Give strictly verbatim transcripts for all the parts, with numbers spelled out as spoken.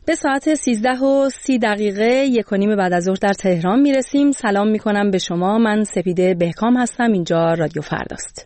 به ساعت سیزده و سی دقیقه یک و نیم بعد از ظهر در تهران میرسیم. سلام میکنم به شما. من سپیده بهکام هستم. اینجا رادیو فرداست.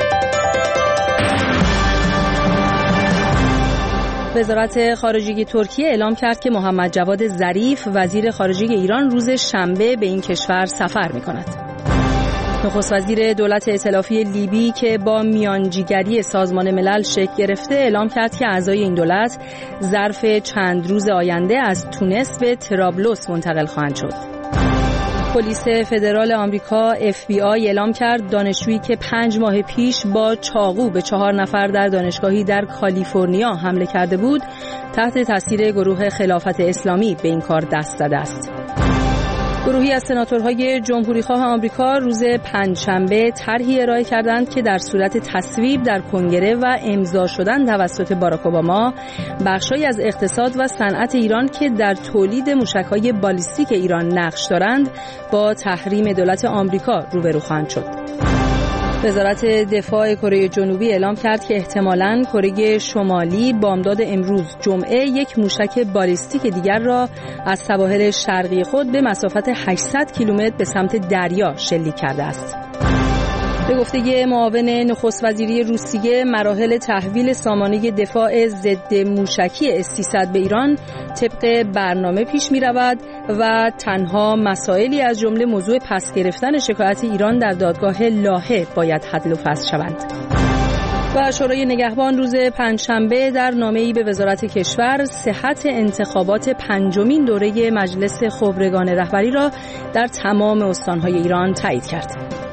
وزارت خارجه ترکیه اعلام کرد که محمد جواد ظریف وزیر خارجه ایران روز شنبه به این کشور سفر میکند. نخست وزیر دولت ائتلافی لیبی که با میانجیگری سازمان ملل شکل گرفته اعلام کرد که اعضای این دولت ظرف چند روز آینده از تونس به طرابلس منتقل خواهند شد. پلیس فدرال آمریکا اف بی آی اعلام کرد دانشجویی که پنج ماه پیش با چاقو به چهار نفر در دانشگاهی در کالیفرنیا حمله کرده بود تحت تاثیر گروه خلافت اسلامی به این کار دست زده است. گروهی از سناتورهای جمهوریخواه آمریکا روز پنجشنبه طرحی ارائه کردند که در صورت تصویب در کنگره و امضا شدن توسط باراک اوباما بخشی از اقتصاد و صنعت ایران که در تولید موشک‌های بالیستیک ایران نقش دارند با تحریم دولت آمریکا روبرو خواهند شد. وزارت دفاع کره جنوبی اعلام کرد که احتمالاً کره شمالی بامداد امروز جمعه یک موشک بالیستیک دیگر را از سواحل شرقی خود به مسافت هشتصد کیلومتر به سمت دریا شلیک کرده است. به گفته معاون نخست وزیری روسیه مراحل تحویل سامانه دفاع ضد موشکی اس سیصد به ایران طبق برنامه پیش می رود و تنها مسائلی از جمله موضوع پس گرفتن شکایت ایران در دادگاه لاهه باید حل و فصل شوند. و شورای نگهبان روز پنجشنبه در نامه‌ای به وزارت کشور صحت انتخابات پنجمین دوره مجلس خبرگان رهبری را در تمام استان‌های ایران تایید کرد.